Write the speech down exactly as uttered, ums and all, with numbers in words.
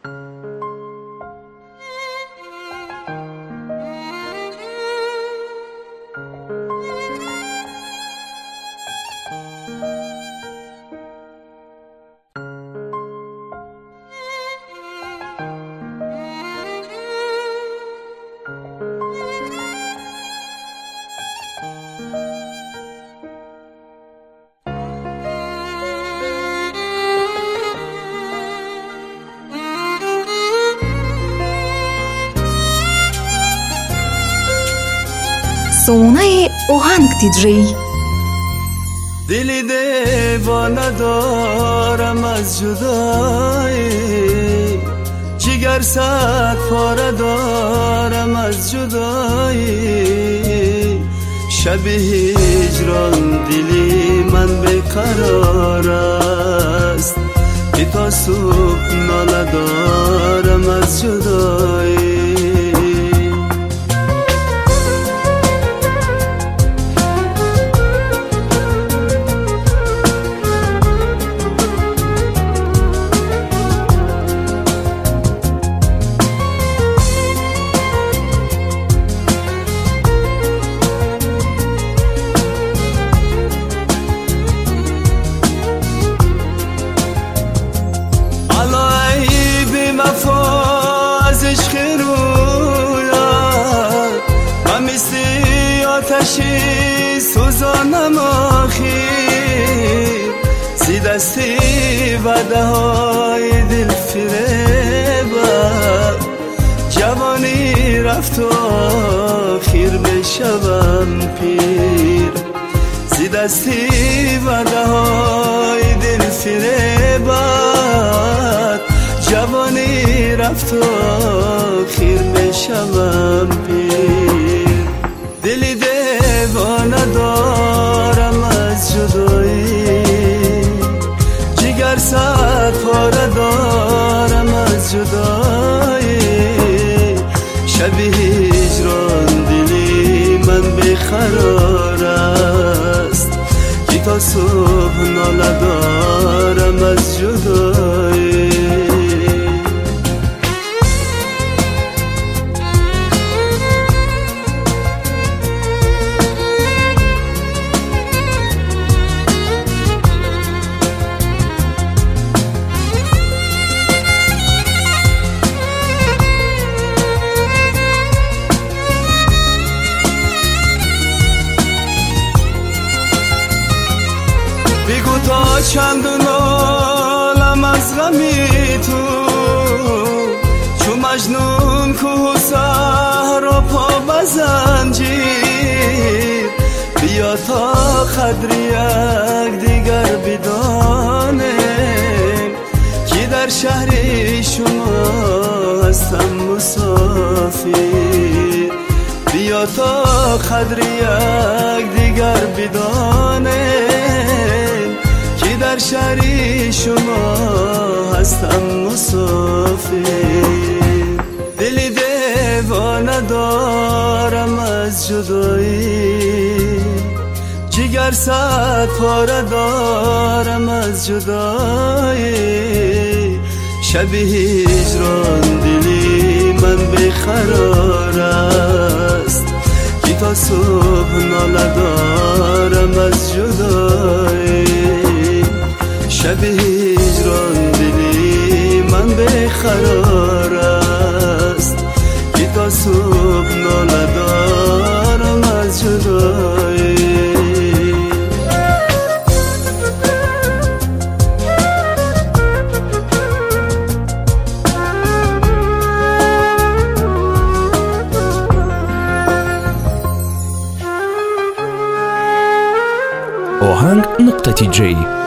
صونه آهنگ دیجی. دلی دیوانه دارم از جدایی، جگر صد پاره دارم از جدایی. شب هجران دلی من بیقرار است، که تا صبح ناله دارم از جدایی. آتشی سوزانم آخیر، زی دستی وعده های دل فریبم. جوانی رفت و آخیر بشوم پیر، زی دستی وعده های دل فریبم. جوانی رفت و آخیر بشوم پیر. دلی دیوانه دارم از جدایی، جگر صد پاره دارم از جدایی. شب هجران دلی من بیقرار است، که تا صبح ناله دارم از جدایی. بگو تا چندون عالم از غمی تو، چو مجنون کوه و صحرا پا بزنجیر. بیا تا قدر یک دیگر بدانیم، که در شهر شما هستم مسافر. بیا تا قدر یک دیگر بدانیم، در شهر شما هستم مسافر. دلی دیوانه دارم از جدایی، جگر صد پاره دارم از جدایی. شب هجران دلی من بیقرار است، که تا صبح ناله دارم از جدایی. شب هجران دلی من بیقرار است، که تا صبح ناله دارم از جدایی. آهنگ نقطه تی جی